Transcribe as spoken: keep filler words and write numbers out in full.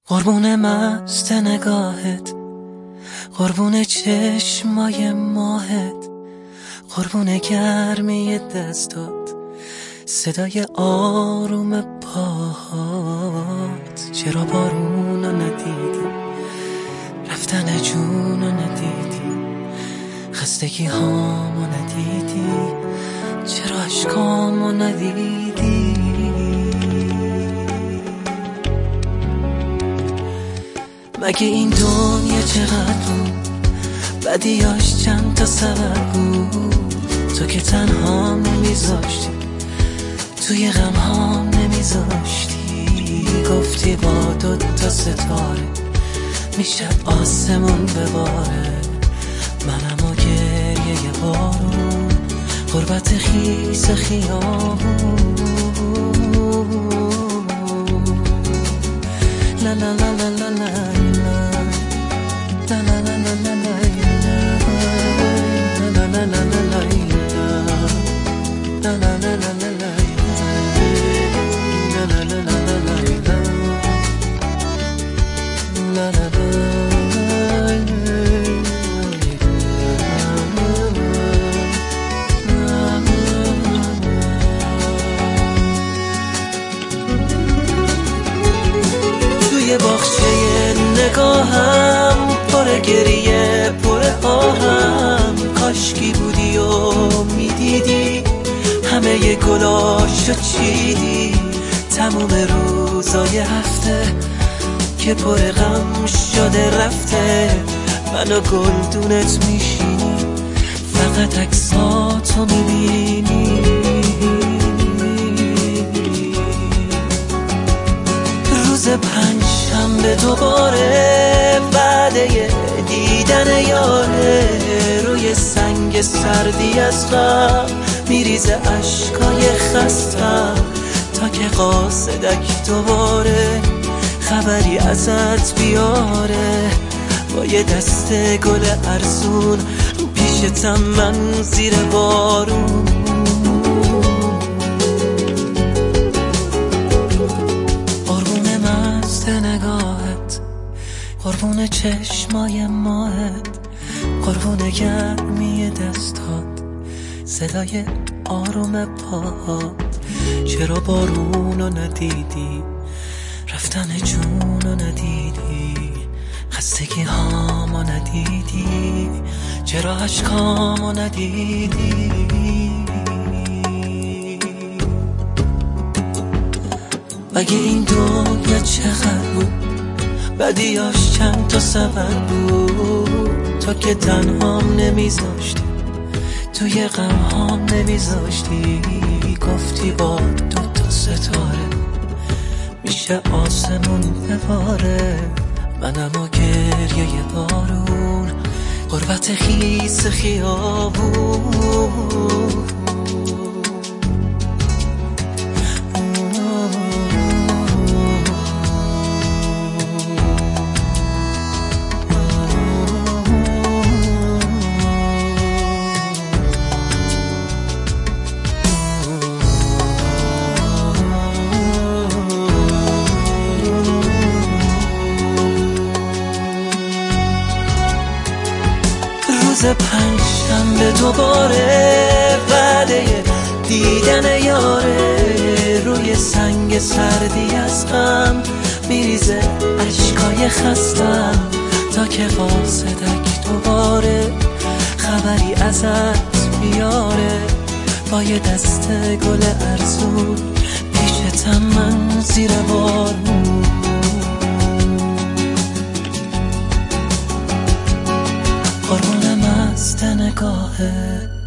قربون مست نگاهت، قربون چشمای ماهت، قربون گرمی دستات، صدای آروم پاهات. چرا بارونو ندیدی، رفتن جونو ندیدی، خستگی هامو ندیدی، چرا عشقامو ندیدی؟ مگه این دنیا چقدر بود، بدیاش چند تا سبب بود. تو که تنها نمیذاشتی، توی غم ها نمیذاشتی. گفتی با دو تا ستاره میشه آسمون بباره، منم و گریه بارون، غربت خیس خیابون. لا لا لا لا لا لا لا لا لا لا لا لا لا توی باغچه نگاهم پر گریه پر آهم، کاشکی بودی و میدیدی همه گلاشو چیدی. تموم روزای هفته که پر غم شده رفته، من و گلدونت میشینی فقط عکساتو میبینی. روز پنجشنبه دوباره بعد دیدن یاره، روی سنگ سردی از غم میریزه عشقای خستم، تا که قاصدک دوباره خبری ازت بیاره. با یه دست گل ارزون پیشتم من زیر بارون. قربون مست نگاهت، قربون چشمای ماهت، قربون گرمی دستات، صدای آروم پاهات. چرا بارونو ندیدی، رفتن جونو ندیدی، خستگی هامو ندیدی، چرا عشقامو ندیدی؟ مگه این دنیا چقدر بود، بدیاش چند تا سبب بود. تو که تنهام نمیذاشتی، توی غم هام نمیذاشتی. گفتی با دو تا ستاره میشه آسمون بباره، منم و گریه بارون، غربت خیس خیابون. روز پنجشنبه دوباره بعد دیدن یاره، روی سنگ سردی از غم میریزه عشقای خستم، تا که قاصدک دوباره خبری ازت بیاره. با یه دست گل ارزون پیشتم من زیر بارون. قربون مست نگاهت،